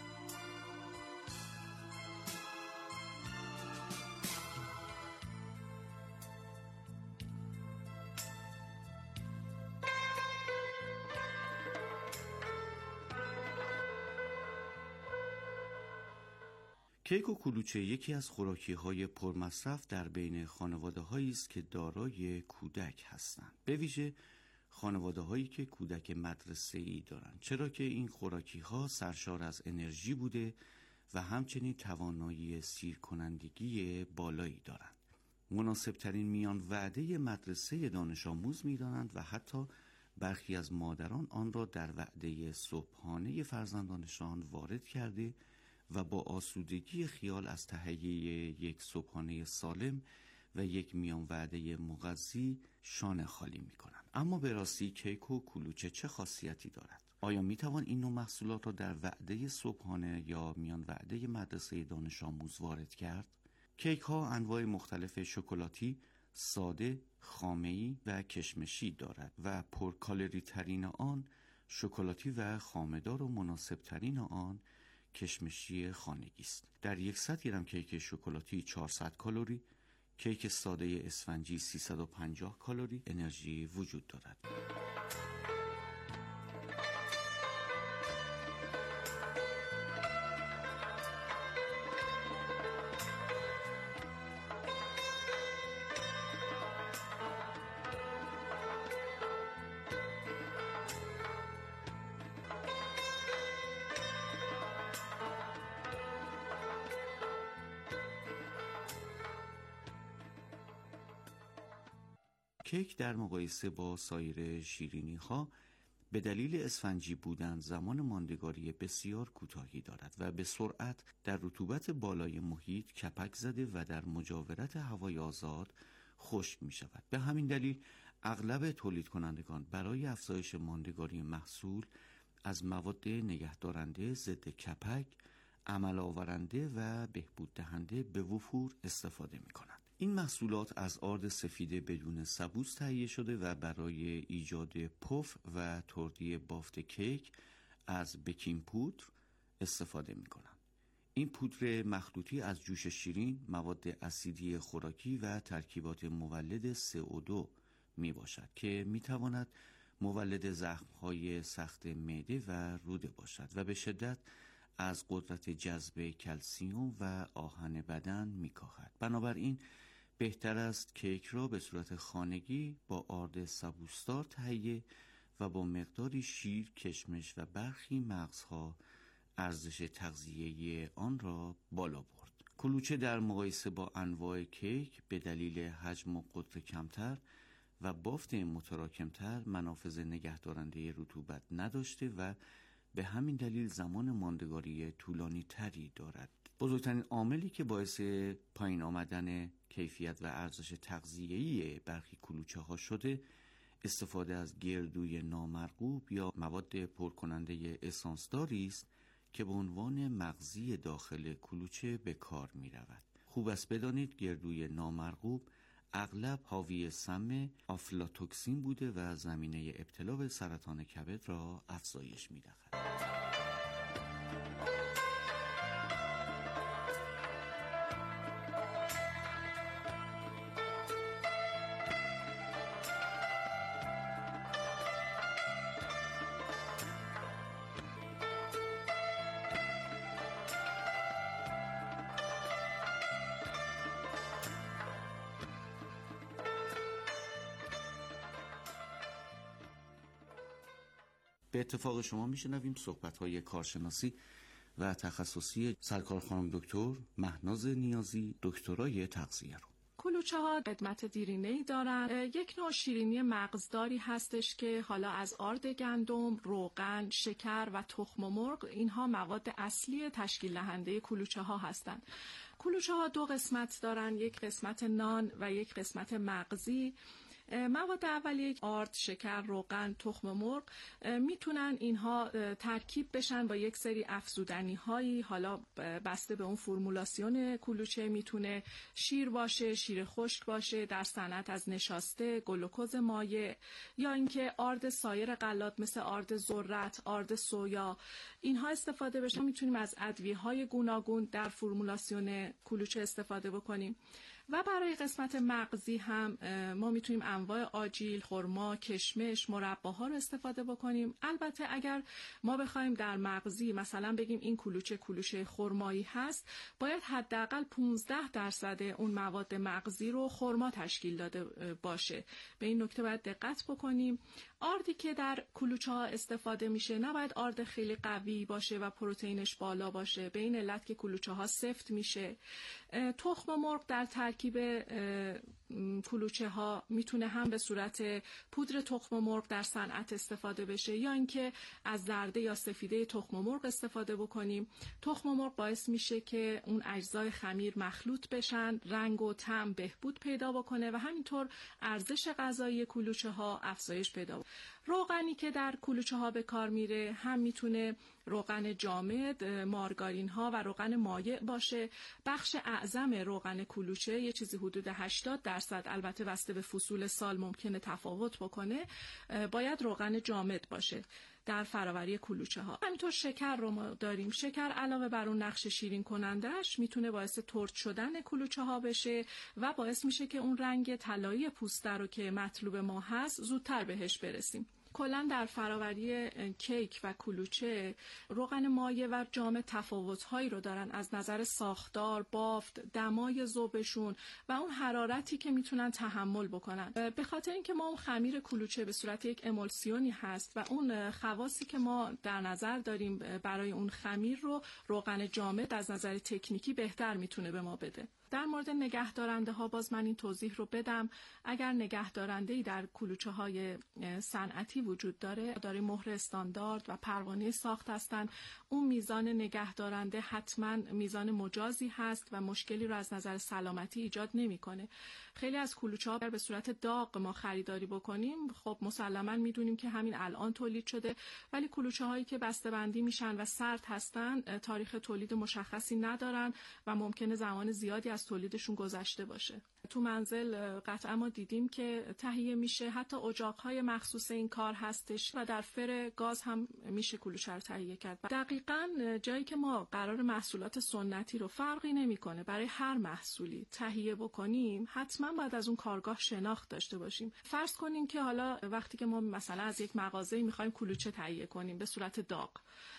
کیک و کلوچه یکی از خوراکی‌های پرمصرف در بین خانواده‌هایی است که دارای کودک هستند. به ویژه خانواده‌هایی که کودک مدرسه‌ای دارند، چرا که این خوراکی‌ها سرشار از انرژی بوده و همچنین توانایی سیر کنندگی بالایی دارند. مناسب‌ترین میان وعده مدرسه دانش آموز می‌دانند و حتی برخی از مادران آن را در وعده صبحانه فرزندانشان وارد کرده و با آسودگی خیال از تهیه یک صبحانه سالم و یک میان وعده مغذی شانه خالی می کنند. اما به راستی کیک و کلوچه چه خاصیتی دارد؟ آیا می توان این نوع محصولات را در وعده صبحانه یا میان وعده مدرسه دانش آموز وارد کرد؟ کیک ها انواع مختلف شکلاتی، ساده، خامه‌ای و کشمشی دارد و پرکالری ترین آن شکلاتی و خامه‌دار و مناسب ترین آن کشمشی خانگی است. در صد گرم کیک شکلاتی چهارصد کالری، کیک ساده اسفنجی سیصد و پنجاه کالری انرژی وجود دارد. کیک در مقایسه با سایر شیرینی ها به دلیل اسفنجی بودن زمان ماندگاری بسیار کوتاهی دارد و به سرعت در رطوبت بالای محیط کپک زده و در مجاورت هوای آزاد خشک می شود. به همین دلیل اغلب تولید کنندگان برای افزایش ماندگاری محصول از مواد نگهدارنده، ضد کپک، عمل آورنده و بهبود دهنده به وفور استفاده می کنند. این محصولات از آرد سفید بدون سبوس تهیه شده و برای ایجاد پف و تردی بافت کیک از بیکینگ پودر استفاده می کنند. این پودر مخلوطی از جوش شیرین، مواد اسیدی خوراکی و ترکیبات مولد سی او دو می باشد که می تواند مولد زخم‌های سخت معده و روده باشد و به شدت از قدرت جذب کلسیم و آهن بدن می‌کاهد. بنابراین بهتر است کیک را به صورت خانگی با آرد سبوسدار تهیه و با مقداری شیر، کشمش و برخی مغزها ارزش تغذیه‌ای آن را بالا برد. کلوچه در مقایسه با انواع کیک به دلیل حجم و قطر کمتر و بافت متراکمتر منافذ نگهدارنده رطوبت نداشته و به همین دلیل زمان ماندگاری طولانی تری دارد. بزرگترین عاملی که باعث پایین آمدن کیفیت و ارزش تغذیه‌ای برخی کلوچه ها شده استفاده از گردوی نامرغوب یا مواد پرکننده اسانسداری است که به عنوان مغزی داخل کلوچه به کار می رود. خوب است بدانید گردوی نامرغوب اغلب حاوی سم آفلاتوکسین بوده و زمینه ابتلا به سرطان کبد را افزایش می‌دهد. به اتفاق شما میشنویم صحبت‌های کارشناسی و تخصصی سرکار خانم دکتر مهناز نیازی، دکترای تغذیه رو. کلوچه ها قدمت دیرینه‌ای دارن. یک نوع شیرینی مغزداری هستش که حالا از آرد گندم، روغن، شکر و تخم مرغ، اینها مواد اصلی تشکیل دهنده کلوچه ها هستند. کلوچه ها دو قسمت دارن، یک قسمت نان و یک قسمت مغزی. مواد اولیه آرد، شکر، روغن، تخم مرغ میتونن اینها ترکیب بشن با یک سری افزودنی هایی، حالا بسته به اون فرمولاسیون کلوچه میتونه شیر باشه، شیر خشک باشه، در صنعت از نشاسته، گلوکوز مایع، یا اینکه آرد سایر غلات مثل آرد ذرت، آرد سویا، اینها استفاده بشه. میتونیم از ادویه های گوناگون در فرمولاسیون کلوچه استفاده بکنیم. و برای قسمت مغزی هم ما میتونیم انواع آجیل، خرما، کشمش، مرباها رو استفاده بکنیم. البته اگر ما بخوایم در مغزی مثلا بگیم این کلوچه کلوچه خرمایی هست، باید حداقل پانزده درصد اون مواد مغزی رو خرما تشکیل داده باشه. به این نکته باید دقت بکنیم. آردی که در کلوچه ها استفاده میشه نباید آرد خیلی قوی باشه و پروتئینش بالا باشه، به این علت که کلوچه ها سفت میشه. تخم مرغ در ترکیب کلوچه ها میتونه هم به صورت پودر تخم مرغ در صنعت استفاده بشه، یا اینکه از زرده یا سفیده تخم مرغ استفاده بکنیم. تخم مرغ باعث میشه که اون اجزای خمیر مخلوط بشن، رنگ و طعم بهبود پیدا بکنه و همینطور ارزش غذایی کلوچه ها افزایش پیدا بکنه. روغنی که در کلوچه ها به کار میره هم میتونه روغن جامد، مارگارین ها و روغن مایع باشه. بخش اعظم روغن کلوچه یه چیزی حدود هشتاد درصد، البته بسته به فصول سال ممکنه تفاوت بکنه، باید روغن جامد باشه در فراوری کلوچه ها. همینطور شکر رو ما داریم. شکر علاوه بر اون نقش شیرین کنندش میتونه باعث ترد شدن کلوچه ها بشه و باعث میشه که اون رنگ طلایی پوست رو که مطلوب ما هست زودتر بهش برسیم. کلا در فراوری کیک و کلوچه روغن مایع و جامد تفاوت‌هایی رو دارن از نظر ساختار، بافت، دمای ذوبشون و اون حرارتی که میتونن تحمل بکنن. به خاطر اینکه ما اون خمیر کلوچه به صورت یک امولسیونی هست و اون خواصی که ما در نظر داریم برای اون خمیر رو روغن جامد از نظر تکنیکی بهتر میتونه به ما بده. در مورد نگهدارنده ها باز من این توضیح رو بدم. اگر نگهدارنده‌ای در کلوچه های صنعتی وجود داره، داره مهر استاندارد و پروانه ساخت هستن، اون میزان نگهدارنده حتما میزان مجازی هست و مشکلی رو از نظر سلامتی ایجاد نمیکنه. خیلی از کلوچه ها به صورت داغ ما خریداری بکنیم، خب مسلما میدونیم که همین الان تولید شده، ولی کلوچه هایی که بسته‌بندی میشن و سرد هستن تاریخ تولید مشخصی ندارن و ممکنه زمان زیادی از تولیدشون گذشته باشه. تو منزل قطعا ما دیدیم که تهیه میشه، حتی اجاق‌های مخصوص این کار هستش و در فر گاز هم میشه کلوچه رو تهیه کرد. دقیقاً جایی که ما قرار محصولات سنتی رو فرقی نمیکنه برای هر محصولی تهیه بکنیم، حتما باید از اون کارگاه شناخت داشته باشیم. فرض کنیم که حالا وقتی که ما مثلا از یک مغازه میخوایم کلوچه تهیه کنیم به صورت داغ،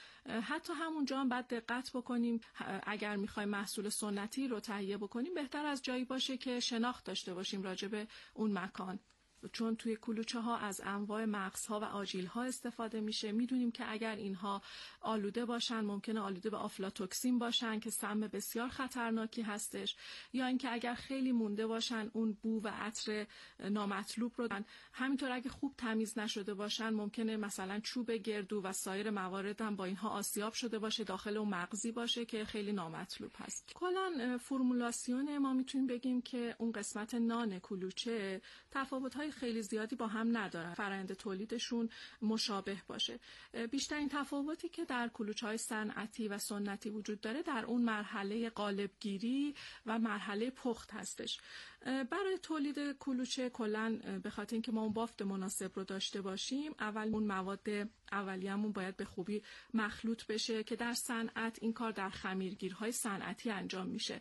حتی همونجا هم باید دقت بکنیم اگر میخوایم محصول سنتی رو تهیه بکنیم بهتر از جایی باشه که شناخت داشته باشیم راجع به اون مکان، چون توی کلوچه ها از انواع مغزها و آجیل ها استفاده میشه. میدونیم که اگر اینها آلوده باشن ممکنه آلوده به آفلاتوکسین باشن که سم بسیار خطرناکی هستش، یا اینکه اگر خیلی مونده باشن اون بو و عطر نامطلوب رو دارن. همینطور اگه خوب تمیز نشده باشن ممکنه مثلا چوب گردو و سایر موارد هم با اینها آسیاب شده باشه، داخل اون مغزی باشه که خیلی نامطلوب هست. کلا فرمولاسیون ما میتونیم بگیم که اون قسمت نان کلوچه تفاوت‌های خیلی زیادی با هم ندارن، فرآیند تولیدشون مشابه باشه. بیشترین تفاوتی که در کلوچه‌های صنعتی و سنتی وجود داره در اون مرحله قالبگیری و مرحله پخت هستش. برای تولید کلوچه کلاً به خاطر اینکه ما اون بافت مناسب رو داشته باشیم، اول اون مواد اولیه‌مون باید به خوبی مخلوط بشه که در صنعت این کار در خمیرگیرهای صنعتی انجام میشه.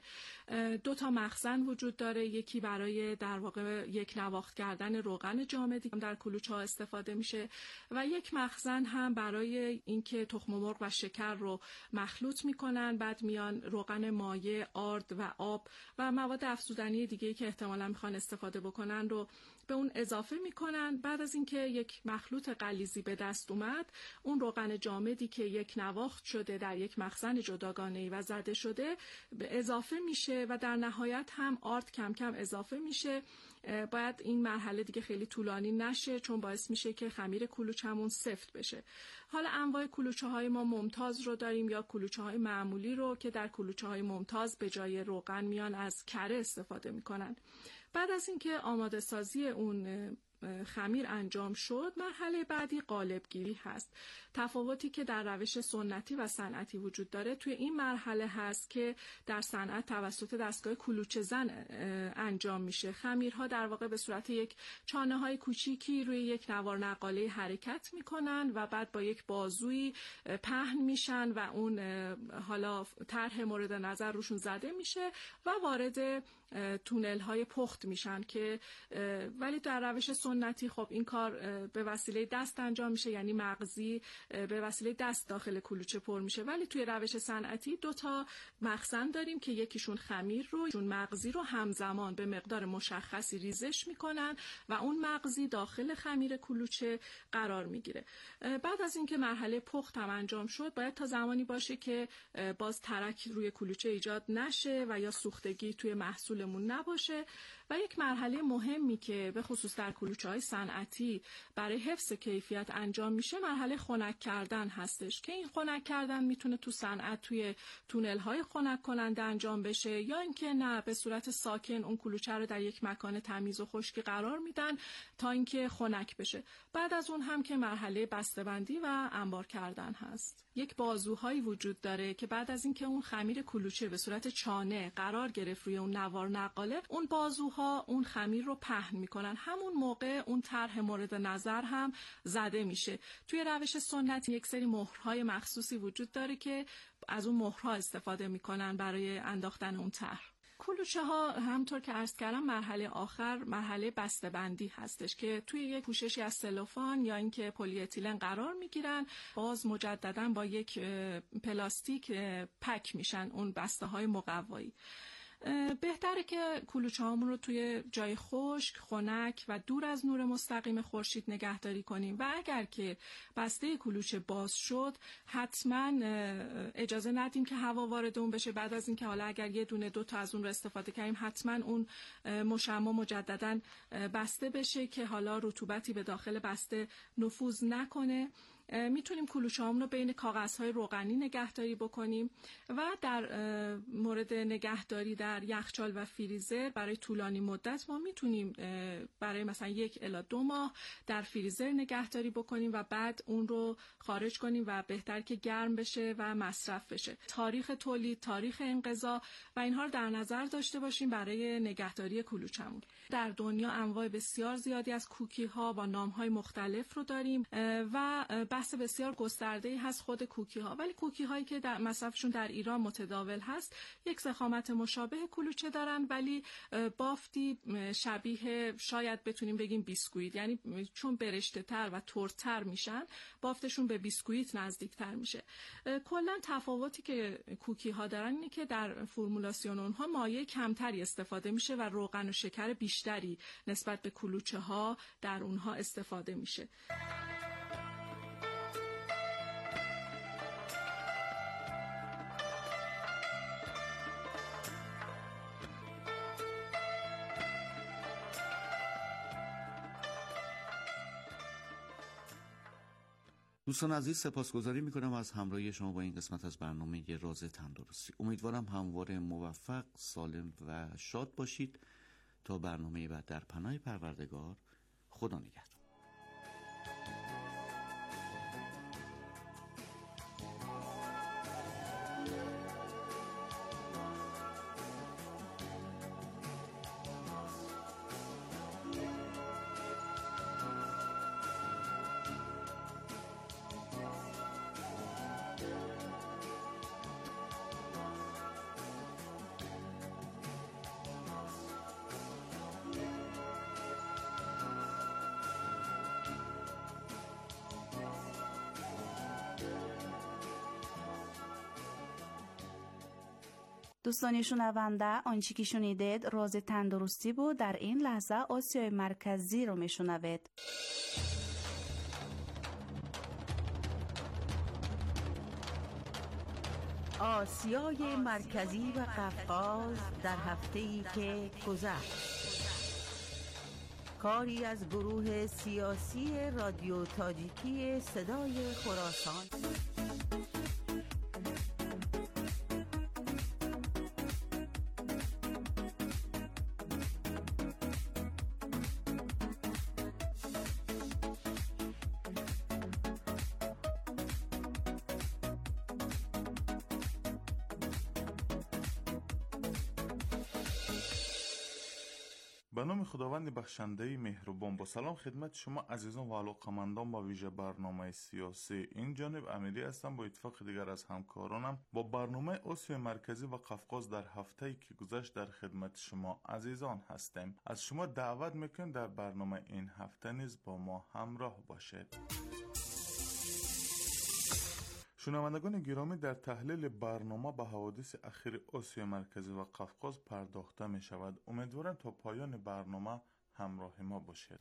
دو تا مخزن وجود داره، یکی برای در واقع یک نواخت کردن روغن جامدی در کلوچه ها استفاده میشه و یک مخزن هم برای اینکه تخم مرغ و شکر رو مخلوط میکنن، بعد میان روغن مایع، آرد و آب و مواد افزودنی دیگه‌ای که احتمالاً میخوان استفاده بکنن رو به اون اضافه میکنن. بعد از اینکه یک مخلوط غلیظی به دست اومد، اون روغن جامدی که یک نواخت شده در یک مخزن جداگانه‌ای و زده شده به اضافه میشه و در نهایت هم آرد کم کم اضافه میشه. باید این مرحله دیگه خیلی طولانی نشه چون باعث میشه که خمیر کلوچه‌مون سفت بشه. حالا انواع کلوچه‌های ما ممتاز رو داریم یا کلوچه‌های معمولی رو که در کلوچه‌های ممتاز به جای روغن میان از کره استفاده میکنن. بعد از اینکه آماده سازی اون خمیر انجام شد، مرحله بعدی قالبگیری هست. تفاوتی که در روش سنتی و صنعتی وجود داره توی این مرحله هست که در صنعت توسط دستگاه کلوچه زن انجام میشه. خمیرها در واقع به صورت یک چانه های کوچیکی روی یک نوار نقاله حرکت میکنن و بعد با یک بازوی پهن میشن و اون حالا طرح مورد نظر روشون زده میشه و وارد تونل های پخت میشن که ولی در روش سنتی خب این کار به وسیله دست انجام میشه، یعنی مغزی به وسیله دست داخل کلوچه پر میشه. ولی توی روش صنعتی دو تا مخزن داریم که یکیشون خمیر رو، یکیشون مغزی رو همزمان به مقدار مشخصی ریزش میکنن و اون مغزی داخل خمیر کلوچه قرار میگیره. بعد از اینکه مرحله پخت هم انجام شد، باید تا زمانی باشه که باز ترک روی کلوچه ایجاد نشه و یا سوختگی توی محصولمون نباشه. و یک مرحله مهمی که به خصوص در کلوچه‌های صنعتی برای حفظ کیفیت انجام میشه، مرحله خنک کردن هستش که این خنک کردن میتونه تو صنعت توی تونل‌های خنک کننده انجام بشه یا اینکه نه به صورت ساکن اون کلوچه رو در یک مکان تمیز و خشکی قرار میدن تا اینکه خنک بشه. بعد از اون هم که مرحله بسته‌بندی و انبار کردن هست. یک بازوهایی وجود داره که بعد از اینکه اون خمیر کلوچه به صورت چانه قرار گرفت روی اون نوار نقاله، اون بازوها اون خمیر رو پهن میکنن. همون موقع اون طرح مورد نظر هم زده میشه. توی روش سنت یک سری مهرهای مخصوصی وجود داره که از اون مهرها استفاده میکنن برای انداختن اون طرح. کلوچه ها همطور که عرض کردم مرحله آخر مرحله بسته‌بندی هستش که توی یک پوششی از سلوفان یا اینکه پلی اتیلن قرار میگیرن، باز مجددا با یک پلاستیک پک میشن اون بسته های مقوایی. بهتره که کلوچه هامون رو توی جای خشک، خنک و دور از نور مستقیم خورشید نگهداری کنیم و اگر که بسته کلوچه باز شد حتما اجازه ندیم که هوا وارد اون بشه. بعد از اینکه حالا اگر یه دونه دو تا از اون رو استفاده کردیم حتما اون مشمع مجددا بسته بشه که حالا رطوبتی به داخل بسته نفوذ نکنه. میتونیم کلوچه هامون رو بین کاغذهای روغنی نگهداری بکنیم و در مورد نگهداری در یخچال و فریزر برای طولانی مدت ما میتونیم برای مثلا یک الی دو ماه در فریزر نگهداری بکنیم و بعد اون رو خارج کنیم و بهتر که گرم بشه و مصرف بشه. تاریخ تولید، تاریخ انقضا و اینها رو در نظر داشته باشیم برای نگهداری کلوچه‌مون. در دنیا انواع بسیار زیادی از کوکی ها با نام های مختلف رو داریم و بحث بسیار گسترده‌ای هست خود کوکی ها، ولی کوکی هایی که در مصرفشون در ایران متداول هست یک ضخامت مشابه کلوچه دارن ولی بافتی شبیه شاید بتونیم بگیم بیسکویت، یعنی چون برشته تر و ترتر میشن بافتشون به بیسکویت نزدیک تر میشه. کلا تفاوتی که کوکی ها دارن اینه که در فرمولاسیون اونها مایع کمتری استفاده میشه و روغن و شکر بیشتری نسبت به کلوچه ها در اونها استفاده میشه. دوستان عزیز، سپاسگزاری میکنم از همراهی شما با این قسمت از برنامه راز تندرستی. امیدوارم همواره موفق، سالم و شاد باشید. تا برنامه بعد در پناه پروردگار، خدا نگهدار. دوستان شنونده، آنچه که شنیدید راز تندرستی بود. در این لحظه آسیای مرکزی رو میشنوید. آسیای مرکزی و قفقاز در هفته‌ای که گذشت، کاری از گروه سیاسی رادیو تاجیکی صدای خراسان. به نام خداوند بخشنده مهربان، با سلام خدمت شما عزیزان و علاقمندان با ویژه برنامه سیاسی. این جانب امیری هستم با اتفاق دیگر از همکارانم با برنامه آسیای مرکزی و قفقاز در هفته‌ای که گذشت در خدمت شما عزیزان هستیم. از شما دعوت میکنم در برنامه این هفته نیز با ما همراه باشید. شنوندگان گرامی، در تحلیل برنامه به حوادث اخیر آسیای مرکزی و قفقاز پرداخته می شود. امیدوارم تا پایان برنامه همراه ما باشید.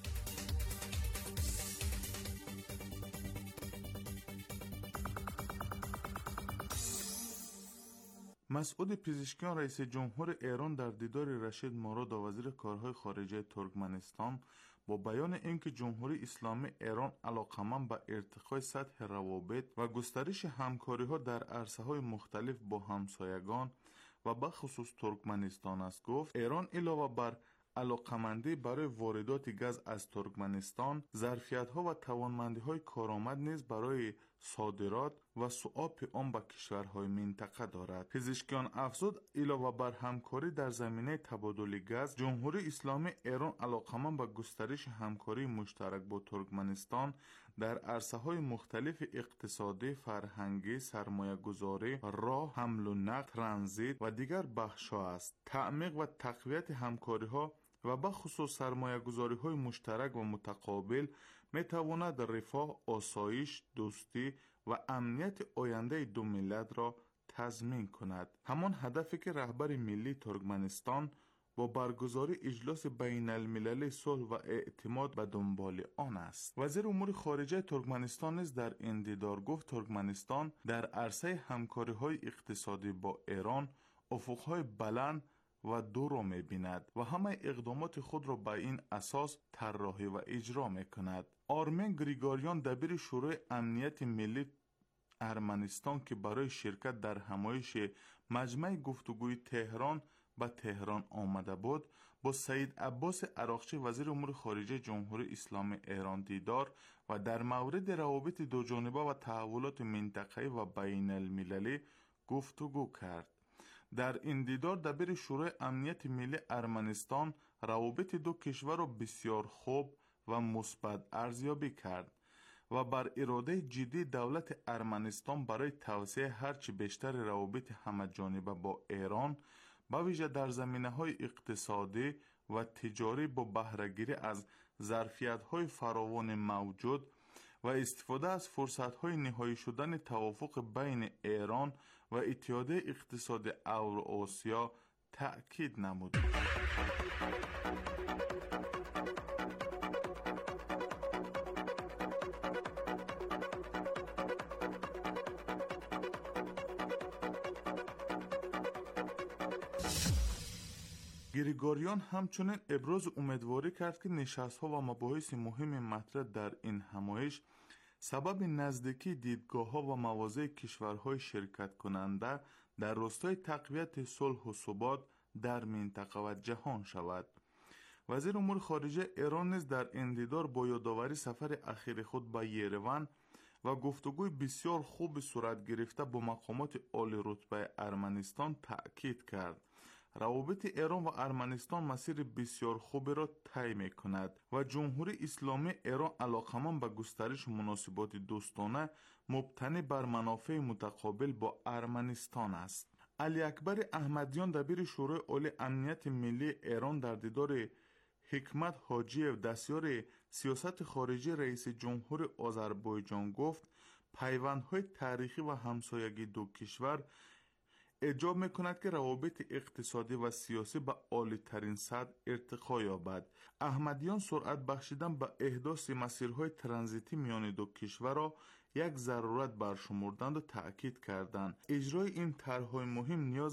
مسعود پزشکیان رئیس جمهور ایران در دیدار رشید مراد و وزیر کارهای خارجه ترکمنستان با بیان اینکه جمهوری اسلامی ایران علاقمند به ارتقای سطح روابط و گسترش همکاری‌ها در عرصه‌های مختلف با همسایگان و به خصوص ترکمنستان است، گفت ایران علاوه بر علاقمندی برای واردات گاز از ترکمنستان، ظرفیت‌ها و توانمندی‌های کارآمد نیز برای صادرات و صعاب آن به کشورهای منطقه دارد. پزشکیان افزود علاوه بر همکاری در زمینه تبادل گاز، جمهوری اسلامی ایران علاقمند به گسترش همکاری مشترک با ترکمنستان در عرصه‌های مختلف اقتصادی، فرهنگی، سرمایه‌گذاری، راه، حمل و نقل، ترانزیت و دیگر بخش‌ها است. تعمیق و تقویت همکاری‌ها و به خصوص سرمایه‌گذاری‌های مشترک و متقابل می‌تواند رفاه، آسایش، دوستی و امنیت آینده دو ملت را تضمین کند. همان هدفی که رهبر ملی ترکمنستان با برگزاری اجلاس بین المللی صلح و اعتماد به دنبال آن است. وزیر امور خارجه ترکمنستان نیز در این دیدار گفت ترکمنستان در عرصه همکاری‌های اقتصادی با ایران افق‌های بلند و دو را می‌بیند و همه اقدامات خود را به این اساس طراحی و اجرا می‌کند. آرمین گریگاریان دبیر شورای امنیت ملی ارمنستان که برای شرکت در همایش مجمع گفتگوی تهران به تهران آمده بود، با سید عباس عراقچی وزیر امور خارجه جمهوری اسلامی ایران دیدار و در مورد روابط دو جانبه و تحولات منطقه‌ای و بین المللی گفتگو کرد. در این دیدار دبیر شورای امنیت ملی ارمنستان روابط دو کشور را بسیار خوب و مثبت ارزیابی کرد و بر اراده جدی دولت ارمنستان برای توسعه هرچی بیشتر روابط همه‌جانبه با ایران، به ویژه در زمینه‌های اقتصادی و تجاری با بهره‌گیری از ظرفیت‌های فراوان موجود و استفاده از فرصت‌های نهایی شدن توافق بین ایران و اتحادیه اقتصادی اوراسیا تأکید نمود. گریگاریان همچنین ابراز امیدواری کرد که نشست‌ها و مباحث مهم مطرح در این همایش سبب نزدیکی دیدگاه‌ها و مواضع کشورهای شرکت کننده در راستای تقویت صلح و ثبات در منطقه و جهان شود. وزیر امور خارجه ایران نیز در انتظار با یادآوری سفر اخیر خود به یروان و گفتگوی بسیار خوب صورت گرفته با مقامات عالی رتبه ارمنستان تأکید کرد. روابط ایران و ارمنستان مسیر بسیار خوبی را طی می‌کند و جمهوری اسلامی ایران علاقمند به گسترش مناسبات دوستانه مبتنی بر منافع متقابل با ارمنستان است. علی اکبر احمدیان دبیر شورای عالی امنیت ملی ایران در دیدار حکمت حاجی‌اف دستیار سیاست خارجی رئیس جمهور آذربایجان گفت پیوندهای تاریخی و همسایگی دو کشور ایجاب می‌کند که روابط اقتصادی و سیاسی به عالی‌ترین سطح ارتقا یابد. احمدیان سرعت بخشیدن به احداث مسیرهای ترانزیتی میان دو کشور را یک ضرورت برشمردند و تأکید کردند اجرای این طرح‌های مهم نیاز